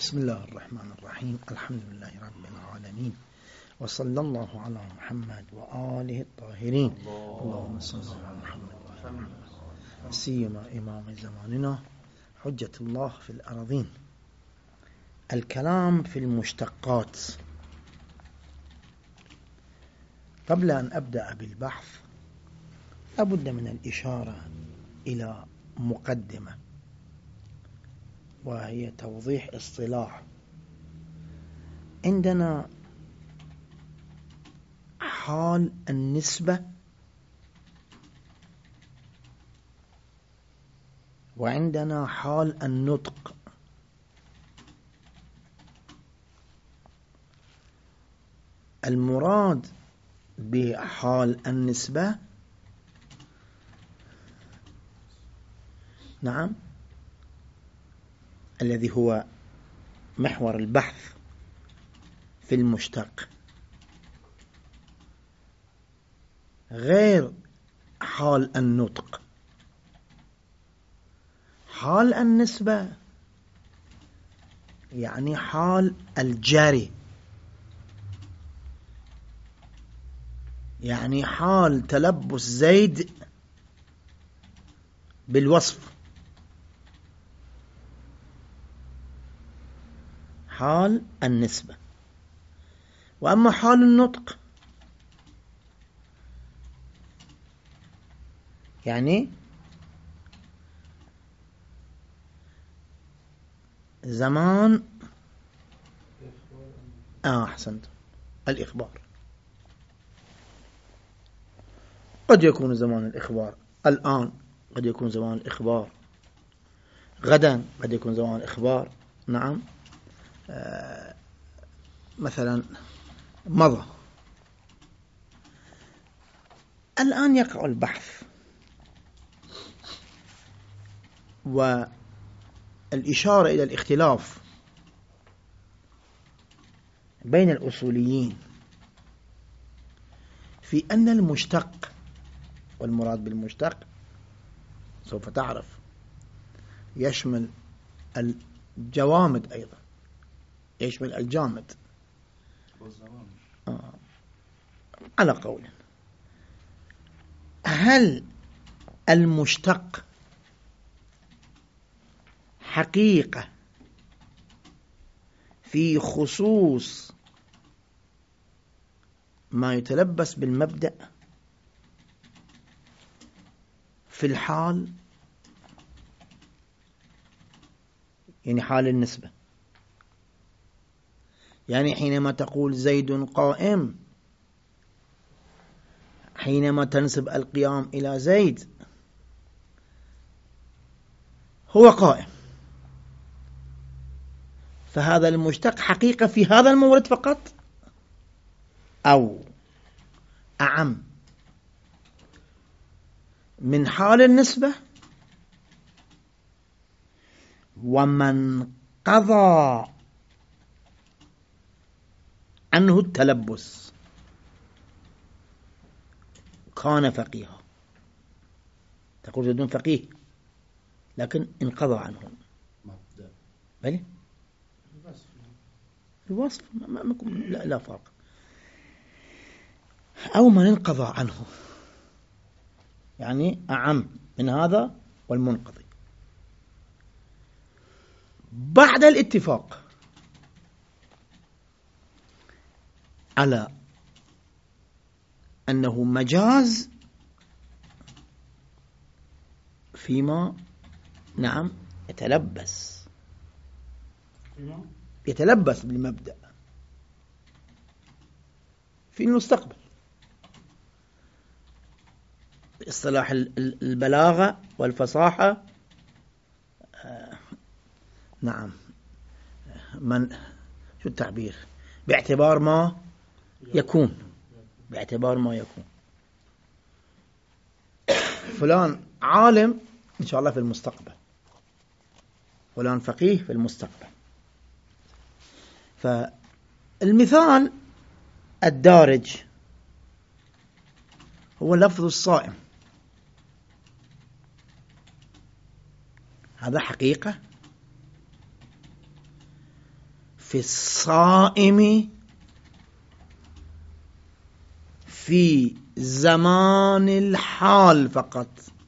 بسم الله الرحمن الرحيم. الحمد لله رب العالمين، وصلى الله على محمد وآله الطاهرين. اللهم صل على محمد وآل محمد سيما إمام زماننا حجة الله في الأرضين. الكلام في المشتقات. قبل أن أبدأ بالبحث لابد من الإشارة إلى مقدمة، وهي توضيح اصطلاح. عندنا حال النسبة وعندنا حال النطق. المراد بحال النسبة نعم الذي هو محور البحث في المشتق، غير حال النطق. حال النسبة يعني حال الجري، يعني حال تلبس زيد بالوصف. حال النسبة. وأما حال النطق يعني زمان أحسنت، الإخبار. قد يكون زمان الإخبار الآن، قد يكون زمان الإخبار غدا، قد يكون زمان الإخبار نعم مثلا مضى. الآن يقع البحث والإشارة إلى الاختلاف بين الأصوليين في أن المشتق، والمراد بالمشتق سوف تعرف يشمل الجوامد أيضا، يشمل الجامد على قول. هل المشتق حقيقة في خصوص ما يتلبس بالمبدأ في الحال، يعني حال النسبة، يعني حينما تقول زيد قائم، حينما تنسب القيام إلى زيد هو قائم، فهذا المشتق حقيقة في هذا المورد فقط أو أعم من حال النسبة. ومن قضى عنه التلبس كان فقيها. تقول زيد فقيه لكن انقضى عنه، بل الوصف لا فرق. أو من انقضى عنه يعني أعم من هذا والمنقضي. بعد الاتفاق على أنه مجاز فيما نعم يتلبس بالمبدأ في المستقبل، باصطلاح البلاغة والفصاحة نعم من شو التعبير، باعتبار ما يكون، باعتبار ما يكون. فلان عالم إن شاء الله في المستقبل، فلان فقيه في المستقبل. فالمثال الدارج هو لفظ الصائم، هذا حقيقة في الصائم في زمان الحال فقط.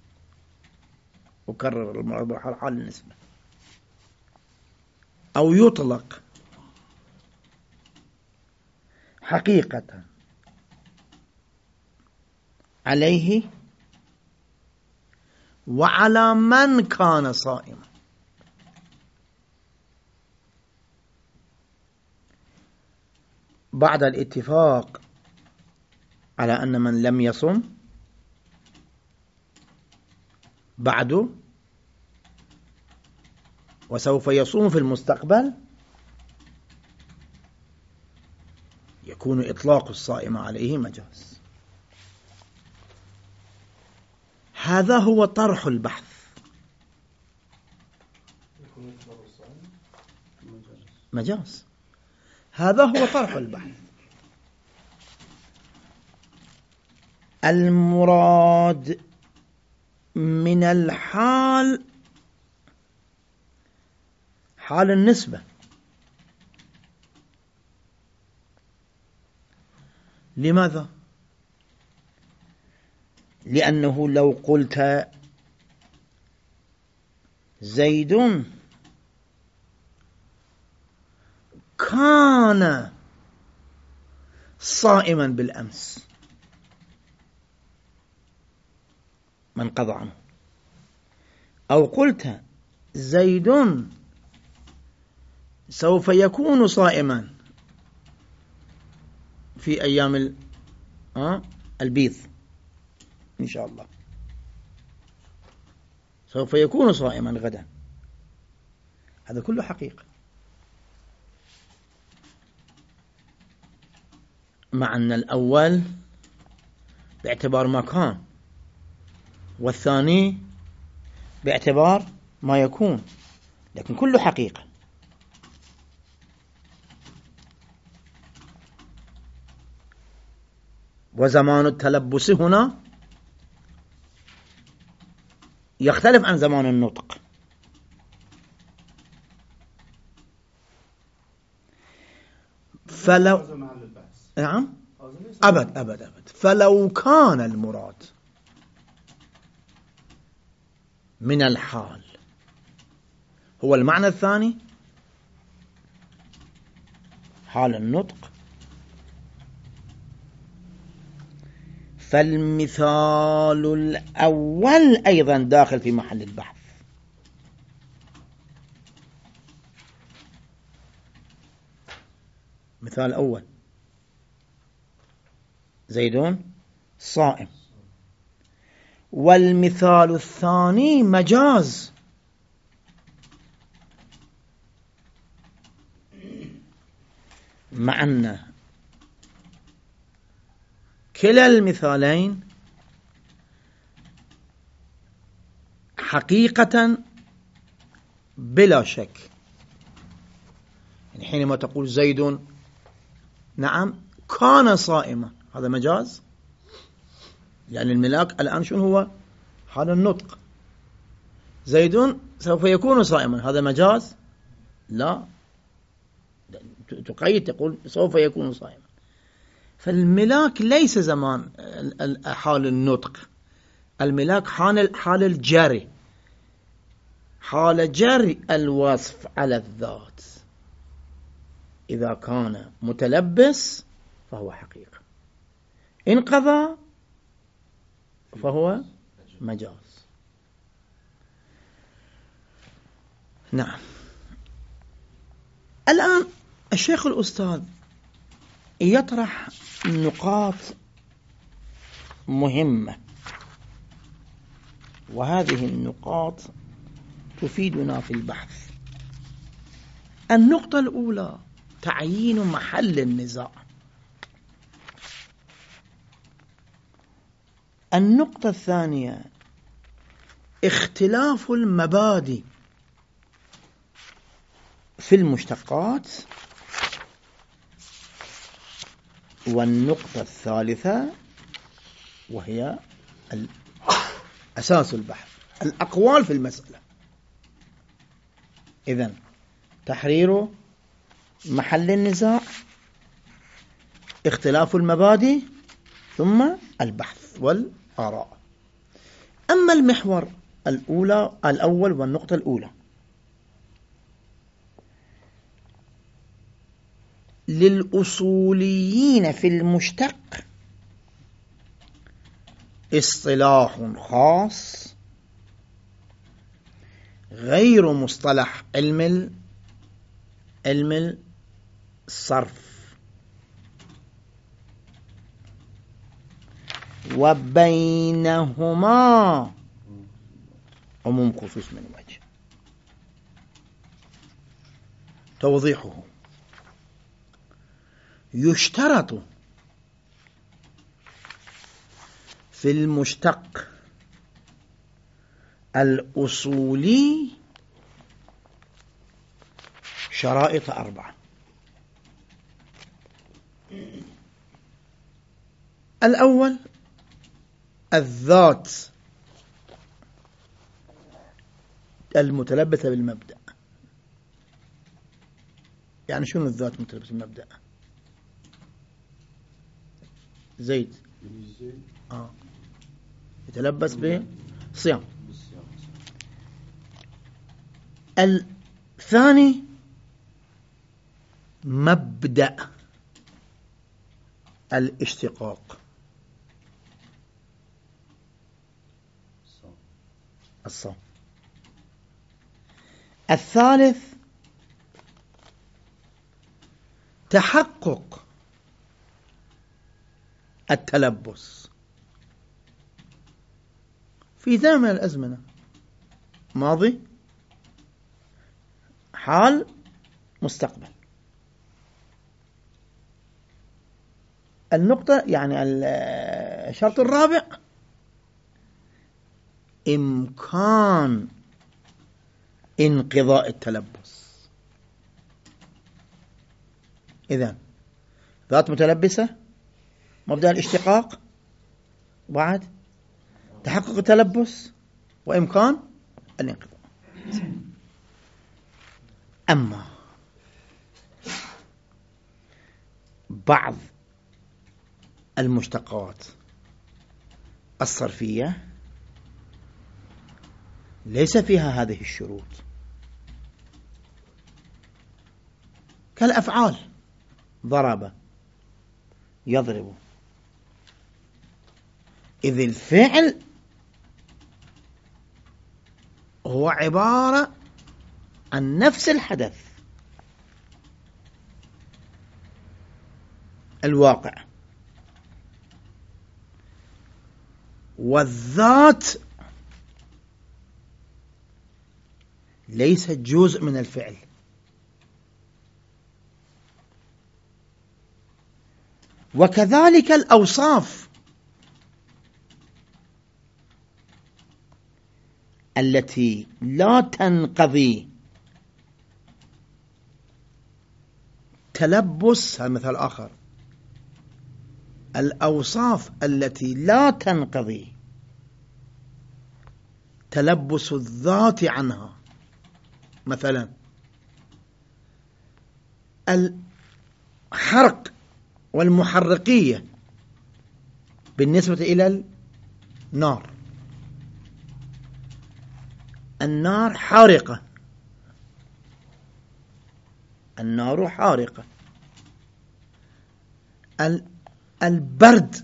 أكرر المراد حال النسبة، أو يطلق حقيقة عليه وعلى من كان صائما. بعد الاتفاق على أن من لم يصم بعد وسوف يصوم في المستقبل، يكون إطلاق الصائم عليه مجاز. هذا هو طرح البحث. مجاز، هذا هو طرح البحث. المراد من الحال حال النسبة. لماذا؟ لأنه لو قلت زيد كان صائما بالأمس من قضى عنه، أو قلت زيد سوف يكون صائما في أيام البيض إن شاء الله، سوف يكون صائما غدا، هذا كله حقيقة، مع أن الأول باعتبار ما كان والثاني باعتبار ما يكون، لكن كله حقيقة. وزمان التلبس هنا يختلف عن زمان النطق. فلو نعم أبد فلو كان المراد من الحال هو المعنى الثاني، حال النطق، فالمثال الأول أيضا داخل في محل البحث. مثال الأول زيدون صائم، والمثال الثاني مجاز، مع أن كلا المثالين حقيقة بلا شك. يعني حينما تقول زيد نعم كان صائما، هذا مجاز، يعني الملاك الآن شنو هو؟ حال النطق. زيد سوف يكون صائما، هذا مجاز؟ لا، تقيد تقول سوف يكون صائما. فالملاك ليس زمان حال النطق، الملاك حال الجري، حال جري الوصف على الذات. إذا كان متلبس فهو حقيقة، إن قضى فهو مجاز. نعم. الآن الشيخ الأستاذ يطرح نقاط مهمة، وهذه النقاط تفيدنا في البحث. النقطة الأولى تعيين محل النزاع. النقطة الثانية اختلاف المبادئ في المشتقات. والنقطة الثالثة وهي أساس البحث، الأقوال في المسألة. إذن تحرير محل النزاع، اختلاف المبادئ، ثم البحث والآراء. أما المحور الأول والنقطة الأولى، للأصوليين في المشتق اصطلاح خاص غير مصطلح علم الصرف، وبينهما عموم خصوص من وجه. توضيحه: يشترط في المشتق الأصولي شرائط 4. الأول الذات المتلبسة بالمبدأ. يعني شنو الذات المتلبسة بالمبدأ؟ زيد يتلبس بصيام. الثاني مبدأ الاشتقاق، الصوم. الثالث تحقق التلبس في زمن من الأزمنة، ماضي، حال، مستقبل. النقطة يعني الشرط الرابع إمكان انقضاء التلبس. إذن ذات متلبسة، مبدأ الاشتقاق، بعد تحقق التلبس، وإمكان الانقضاء. أما بعض المشتقات الصرفية ليس فيها هذه الشروط، كالأفعال: ضرب، يضرب. إذ الفعل هو عبارة عن نفس الحدث الواقع، والذات ليست جزء من الفعل. وكذلك الأوصاف التي لا تنقضي تلبس. هذا مثال آخر: الأوصاف التي لا تنقضي تلبس الذات عنها، مثلا الحرق والمحرقية بالنسبة إلى النار. النار حارقة، النار حارقة. البرد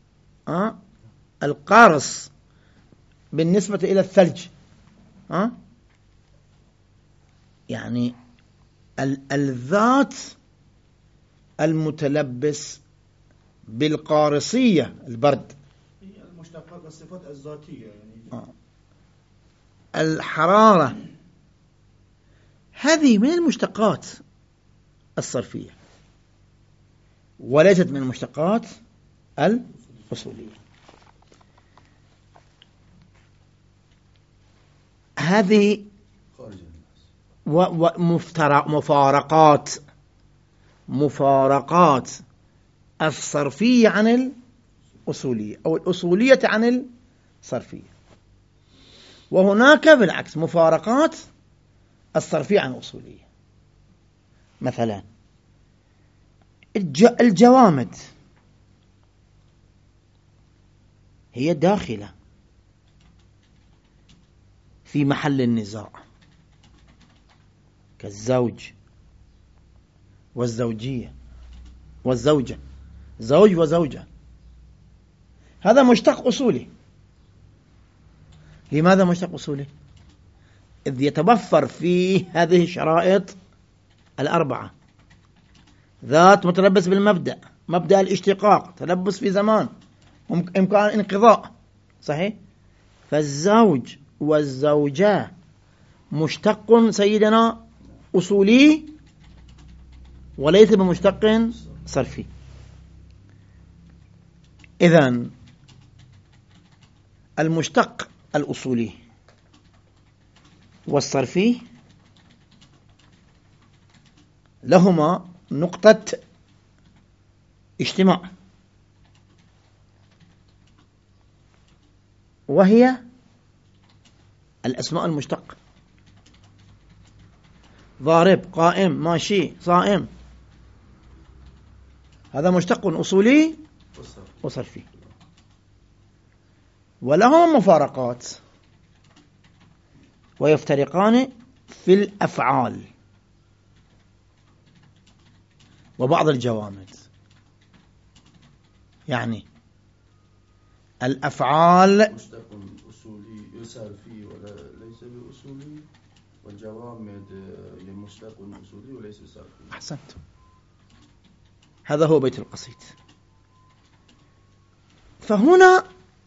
القارص بالنسبة إلى الثلج. يعني الذات المتلبس بالقارصية، البرد، المشتقات الصفات الذاتية، يعني الحرارة، هذه من المشتقات الصرفية وليست من المشتقات الأصولية. هذه مفارقات الصرفية عن الأصولية، أو الأصولية عن الصرفية. وهناك بالعكس مفارقات الصرفية عن الأصولية. مثلا الجوامد هي داخلة في محل النزاع كالزوج والزوجية والزوجة، زوج وزوجة، هذا مشتق أصولي. لماذا مشتق أصولي؟ إذ يتوفر فيه هذه الشرائط الأربعة: ذات متلبس بالمبدأ، مبدأ الاشتقاق، تلبس في زمان، إمكان انقضاء، صحيح؟ فالزوج والزوجة مشتق سيدنا أصولي وليس بمشتق صرفي. إذن المشتق الأصولي والصرفي لهما نقطة اجتماع، وهي الأسماء المشتقة: ضارب، قائم، ماشي، صائم، هذا مشتق أصولي وصرفي. ولهما مفارقات ويفترقان في الأفعال وبعض الجوامد. يعني الأفعال مشتق أصولي صرفي ولا ليس بأصولي، والجوامد مشتق أصولي وليس صرفي. أحسنت، هذا هو بيت القصيد. فهنا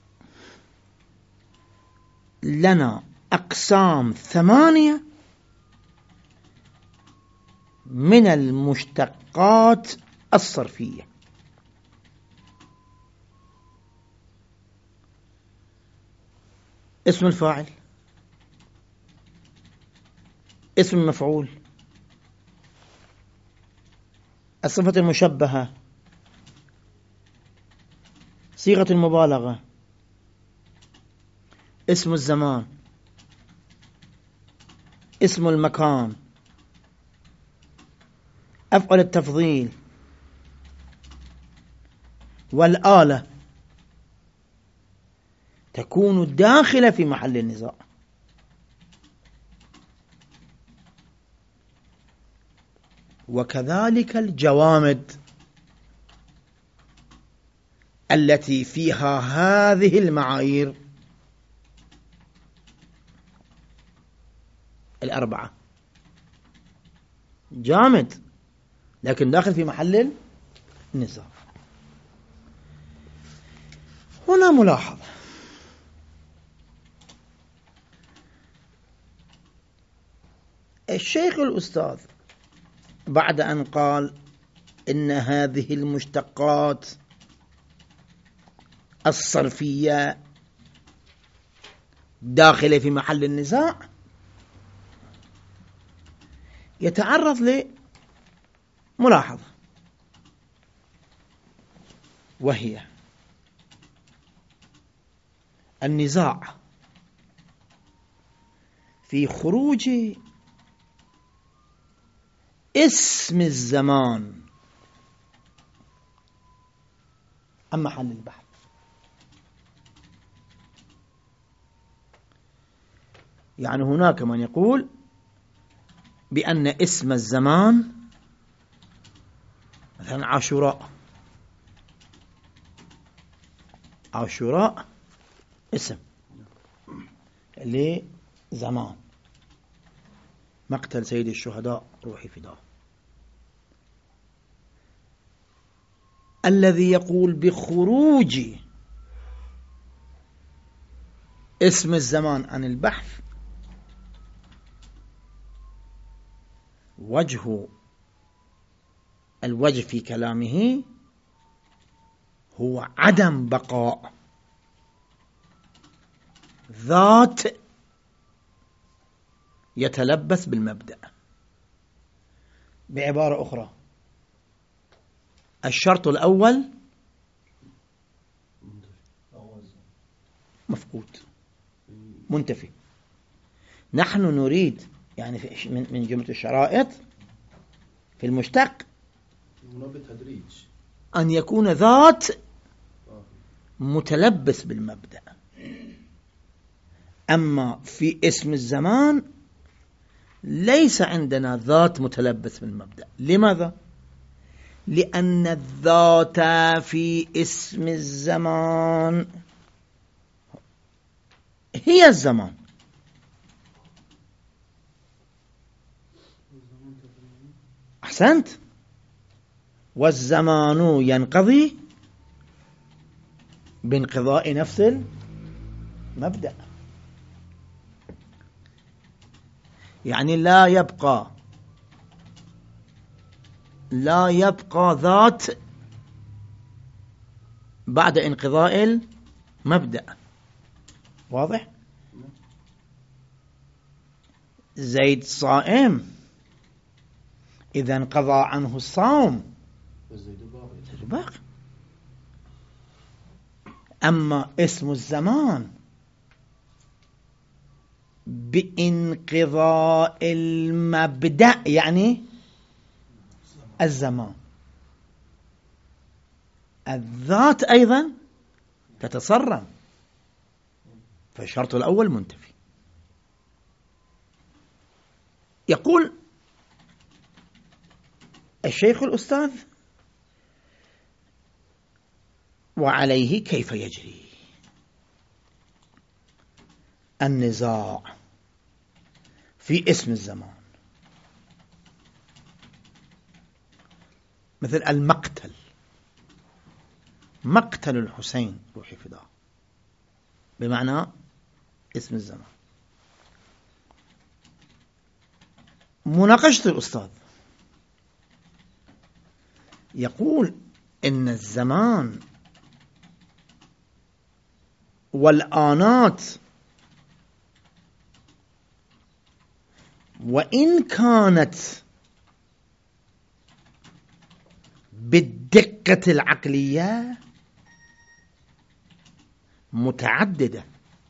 لنا أقسام 8 من المشتقات الصرفية: اسم الفاعل، اسم المفعول، الصفة المشبهة، صيغة المبالغة، اسم الزمان، اسم المكان، أفعل التفضيل، والآلة تكون داخلة في محل النزاع. وكذلك الجوامد التي فيها هذه المعايير الأربعة: جامد لكن داخل في محل النزاع. هنا ملاحظة: الشيخ الأستاذ بعد أن قال إن هذه المشتقات الصرفية داخلة في محل النزاع، يتعرض لملاحظة، وهي النزاع في خروج اسم الزمان عن محل البحث. يعني هناك من يقول بأن اسم الزمان مثلا عاشوراء، عاشوراء اسم لزمان مقتل سيد الشهداء روحي فداه. الذي يقول بخروج اسم الزمان عن البحث الوجه في كلامه هو عدم بقاء ذات يتلبس بالمبدأ. بعبارة أخرى، الشرط الأول مفقود منتفي. نحن نريد يعني من جملة الشرائط في المشتق هنا بالتدريج أن يكون ذات متلبس بالمبدأ. أما في اسم الزمان ليس عندنا ذات متلبس بالمبدأ. لماذا؟ لأن الذات في اسم الزمان هي الزمان. أحسنت. والزمان ينقضي بانقضاء نفس المبدأ. يعني لا يبقى ذات بعد انقضاء المبدأ. واضح؟ زيد صائم، إذا انقضى عنه الصوم فالزيد باقي. أما اسم الزمان بانقضاء المبدأ يعني الزمان، الذات أيضا تتصرم، فالشرط الأول منتفي. يقول الشيخ الأستاذ: وعليه كيف يجري النزاع في اسم الزمان، مثل مقتل الحسين روحي فداه، بمعنى اسم الزمان. مناقشة الأستاذ يقول إن الزمان والآنات وإن كانت بالدقة العقلية متعددة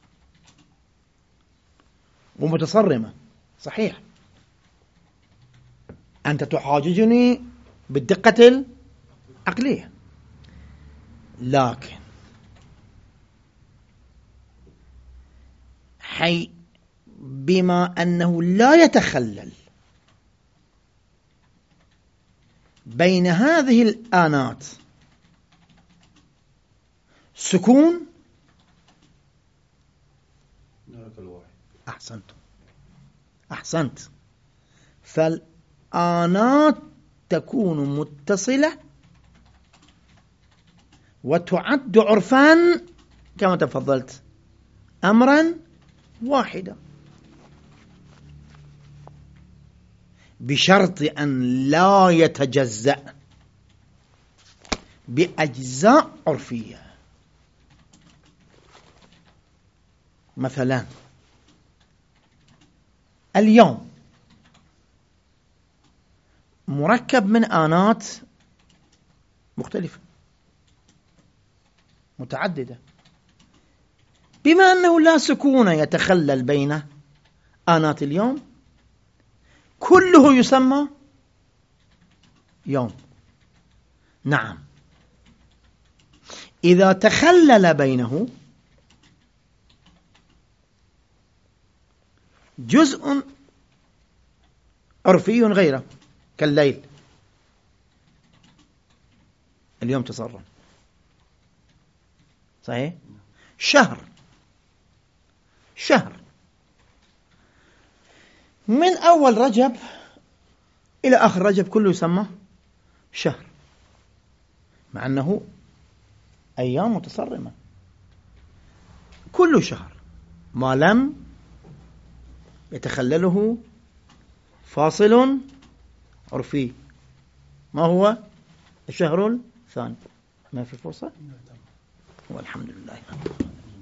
ومتصرمة، صحيح، أنت تحاججني بالدقة العقلية، لكن بما أنه لا يتخلل بين هذه الآنات سكون. أحسنت. فالآنات تكون متصلة وتعد عرفا كما تفضلت أمرا واحدا، بشرط أن لا يتجزأ بأجزاء عرفية. مثلا اليوم مركب من آنات مختلفة متعددة، بما أنه لا سكون يتخلل بين آنات اليوم كله يسمى يوم. نعم، إذا تخلل بينه جزء عرفي غيره كالليل، اليوم تصرم، صحيح. شهر من أول رجب إلى آخر رجب كله يسمى شهر، مع أنه أيام متصرمة. كل شهر ما لم يتخلله فاصل عرفي. ما هو الشهر الثاني؟ ما في فرصة؟ والحمد لله.